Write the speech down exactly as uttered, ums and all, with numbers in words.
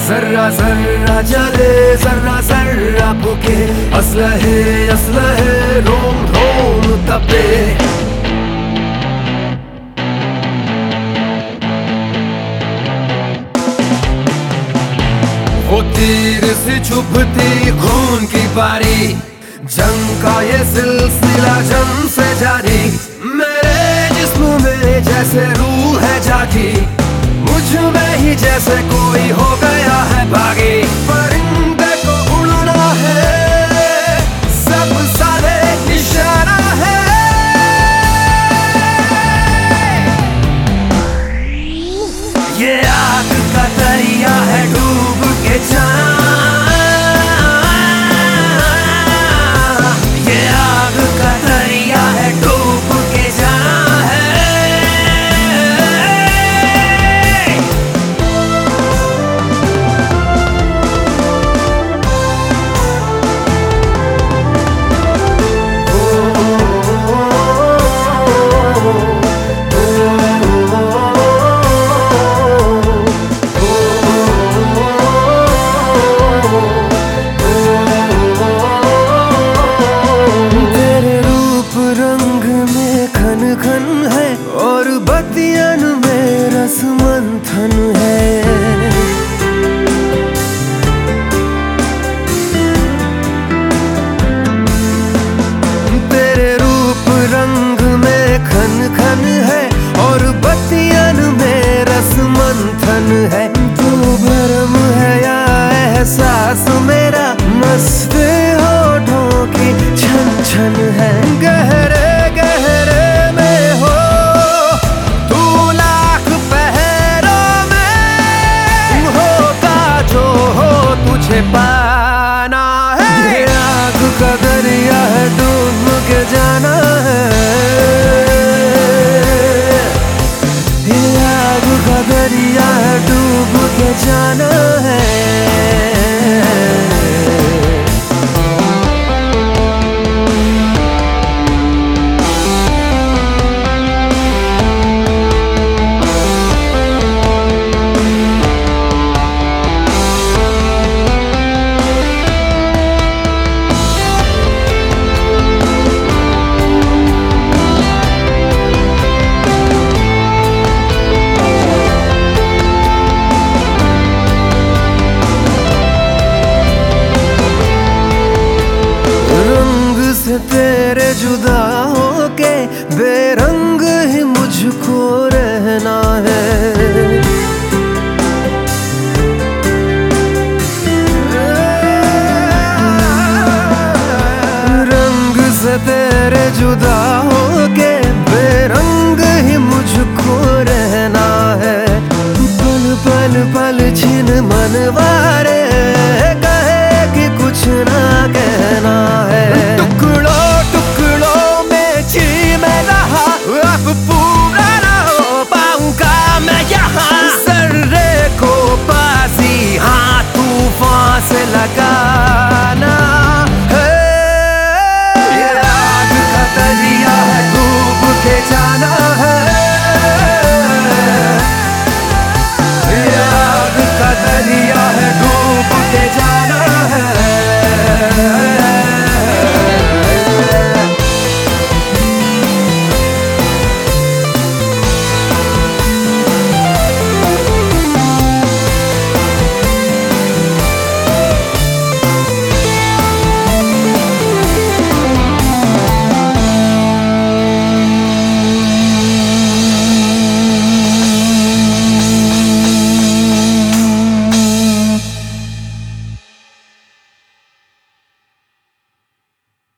जर्रा जर्रा जले जर्रा जर्रा फूके, असलहे असलहे रोम रोम तपे। वो तीर सी चुभती खून की बारी, जंग का ये सिलसिला जन्म से जारी। मेरे जिस्म में जैसे रूह है जागी, मुझ में ही जैसे कोई हो गया है बागी। परिंदे को उड़ना है, सब सारे इशारा है। ये आग का दरिया है डूब के जा, ये आग का दरिया है डूब के जा। और बतियन में रस मंथन है, तेरे रूप रंग में खन खन है, और बतियन में रस मंथन है। तू भरम है या एहसास मेरा, मस्ते होठों की छन छन है। गहरे गहरे में हो तू, लाख पहरों में होगा जो हो तुझे पाना है। ये आग का दरिया है डूब के जाना है, ये आग का दरिया है डूब के जाना है। तेरे जुदा होके बेरंग ही मुझको रहना है। रंग से तेरे जुदा होके बेरंग ही मुझको रहना है। पल पल पल छिन मनवारे, कहे कि कुछ ना कहना है। अब पूरा ना हो पाऊंगा मैं यहाँ, सर्रे को बाजी हाँ तूफान से लगा।